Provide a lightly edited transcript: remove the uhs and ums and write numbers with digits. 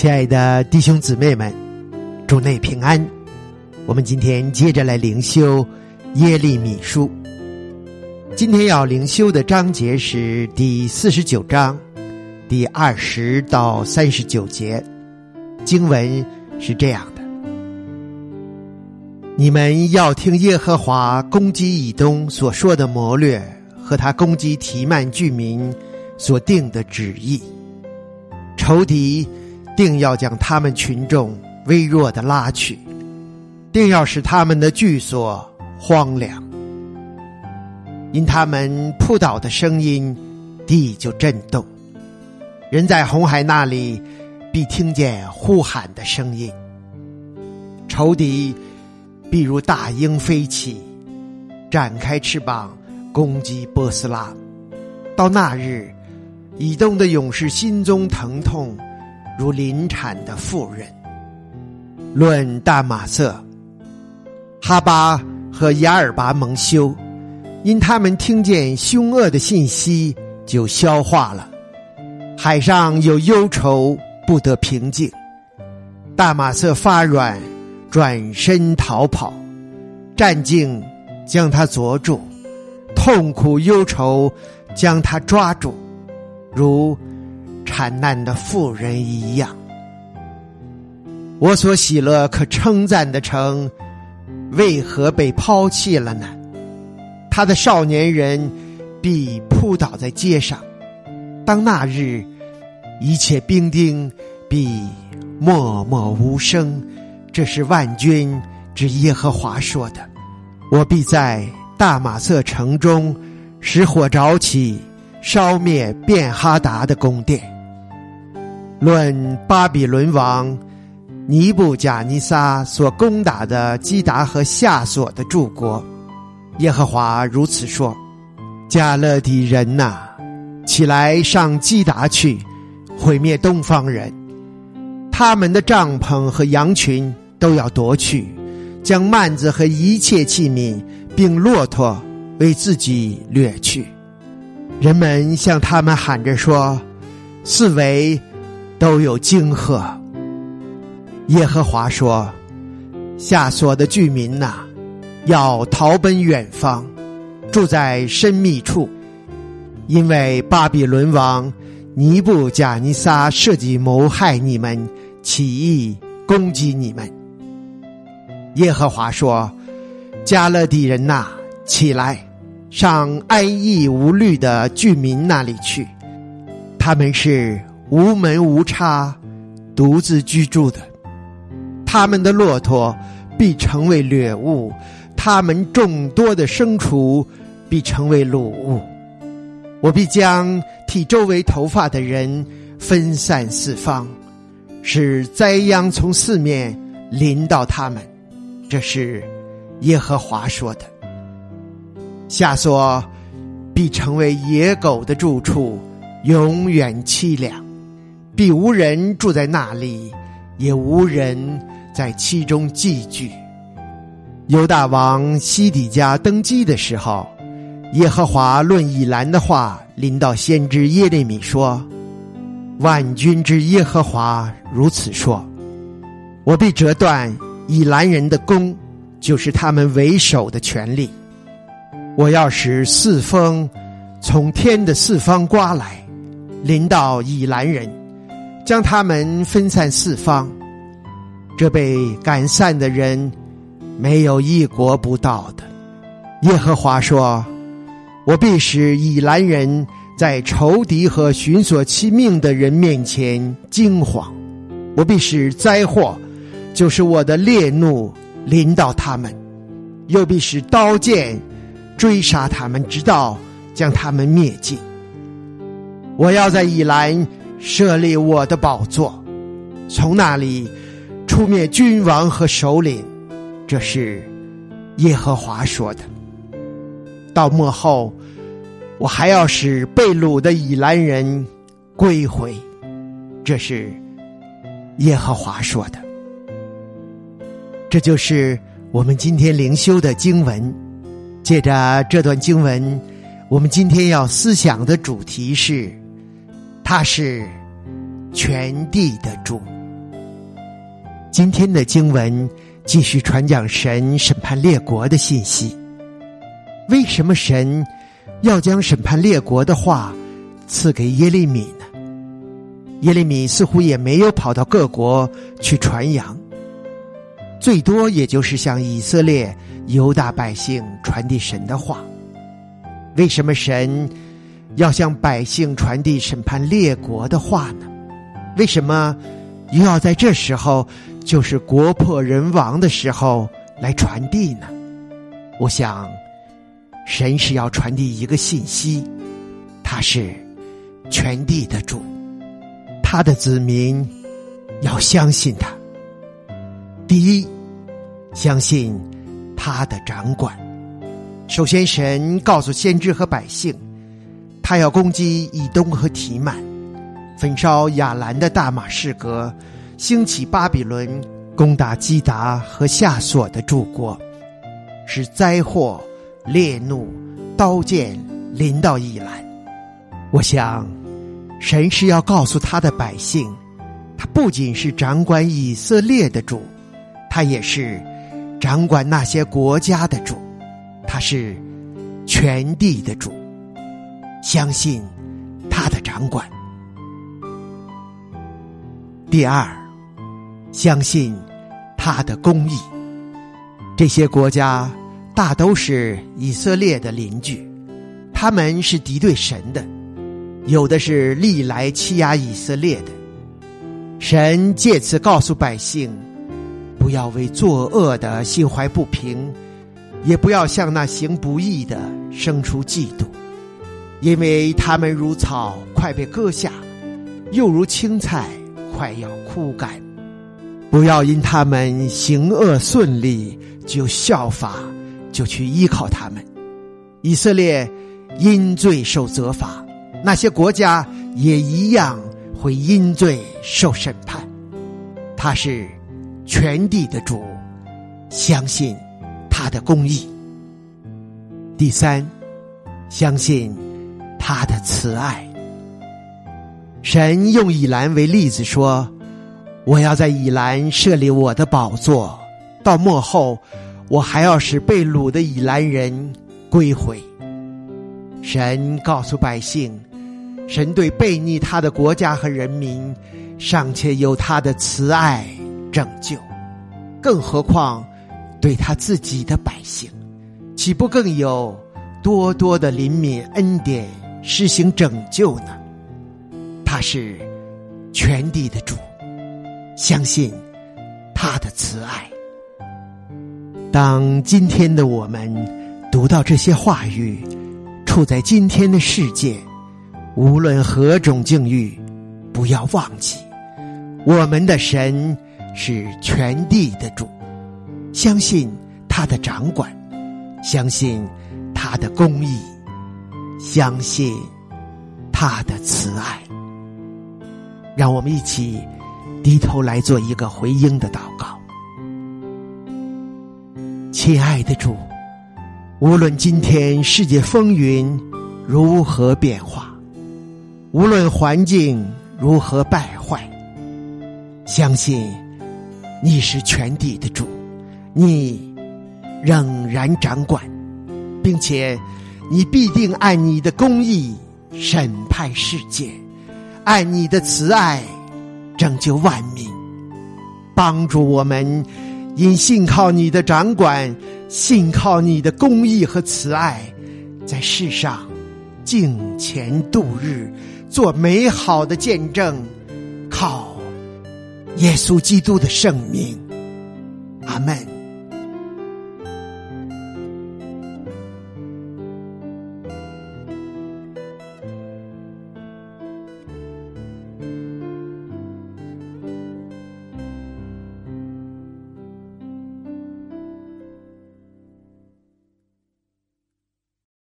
亲爱的弟兄姊妹们，主内平安。我们今天接着来灵修耶利米书。今天要灵修的章节是第49章第20到39节。经文是这样的：你们要听耶和华攻击以东所说的谋略，和他攻击提曼居民所定的旨意。仇敌定要将他们群众微弱的拉去，定要使他们的居所荒凉。因他们扑倒的声音，地就震动。人在红海那里必听见呼喊的声音。仇敌必如大鹰飞起，展开翅膀攻击波斯拉。到那日，以东的勇士心中疼痛，如临产的妇人。论大马色、哈巴和雅尔拔蒙羞，因他们听见凶恶的信息，就消化了。海上有忧愁，不得平静。大马色发软，转身逃跑。战境将他捉住，痛苦忧愁将他抓住，如产难的妇人一样。我所喜乐可称赞的城，为何被抛弃了呢？他的少年人必扑倒在街上。当那日，一切兵丁必默默无声。这是万军之耶和华说的。我必在大马色城中使火着起，烧灭便哈达的宫殿。论巴比伦王尼布甲尼撒所攻打的基达和夏所的诸国，耶和华如此说：加勒底人哪，起来上基达去，毁灭东方人。他们的帐篷和羊群都要夺去，将幔子和一切器皿并骆驼为自己掠去。人们向他们喊着说：四围都有惊吓。耶和华说：夏所的居民哪，要逃奔远方，住在深密处，因为巴比伦王尼布甲尼撒设计谋害你们，起意攻击你们。耶和华说：加勒底人哪，起来上安逸无虑的居民那里去。他们是无门无叉，独自居住的。他们的骆驼必成为掠物，他们众多的牲畜必成为掳物。我必将剃周围头发的人分散四方，使灾殃从四面临到他们。这是耶和华说的。夏所必成为野狗的住处，永远凄凉，必无人住在那里，也无人在其中寄居。犹大王西底家登基的时候，耶和华论以兰的话临到先知耶利米说：万军之耶和华如此说：我必折断以兰人的弓，就是他们为首的权力。我要使四风从天的四方刮来，临到以兰人，将他们分散四方。这被赶散的人，没有一国不到的。耶和华说：我必使以兰人在仇敌和寻索其命的人面前惊惶。我必使灾祸，就是我的烈怒，临到他们，又必使刀剑追杀他们，直到将他们灭尽。我要在以兰设立我的宝座，从那里出灭君王和首领。这是耶和华说的。到末后，我还要使被掳的以兰人归回。这是耶和华说的。这就是我们今天灵修的经文。借着这段经文，我们今天要思想的主题是：他是全地的主。 今天的经文继续传讲神审判列国的信息。为什么神要将审判列国的话赐给耶利米呢？耶利米似乎也没有跑到各国去传扬，最多也就是向以色列犹大百姓传递神的话。为什么神要向百姓传递审判列国的话呢？为什么又要在这时候，就是国破人亡的时候来传递呢？我想神是要传递一个信息，他是全地的主，他的子民要相信他。第一，相信他的掌管。首先神告诉先知和百姓，他要攻击以东和提曼，焚烧亚兰的大马士革，兴起巴比伦，攻打基达和夏所的诸国，使灾祸、烈怒、刀剑临到以兰。我想神是要告诉他的百姓，他不仅是掌管以色列的主，他也是掌管那些国家的主，他是全地的主，相信他的掌管。第二，相信他的公义。这些国家大都是以色列的邻居，他们是敌对神的，有的是历来欺压以色列的。神借此告诉百姓，不要为作恶的心怀不平，也不要向那行不义的生出嫉妒，因为他们如草快被割下，又如青菜快要枯干。不要因他们行恶顺利就效法，就去依靠他们。以色列因罪受责罚，那些国家也一样会因罪受审判。他是全地的主，相信他的公义。第三，相信他的慈爱。神用以兰为例子说，我要在以兰设立我的宝座，到末后我还要使被掳的以兰人归回。神告诉百姓，神对悖逆他的国家和人民尚且有他的慈爱拯救，更何况对他自己的百姓，岂不更有多多的怜悯恩典施行拯救呢？他是全地的主，相信他的慈爱。当今天的我们读到这些话语，处在今天的世界，无论何种境遇，不要忘记我们的神是全地的主，相信他的掌管，相信他的公义，相信他的慈爱。让我们一起低头来做一个回应的祷告。亲爱的主，无论今天世界风云如何变化，无论环境如何败坏，相信你是全地的主，你仍然掌管，并且你必定按你的公义审判世界，按你的慈爱拯救万民。帮助我们因信靠你的掌管，信靠你的公义和慈爱，在世上敬虔度日，做美好的见证，靠耶稣基督的圣名。阿们。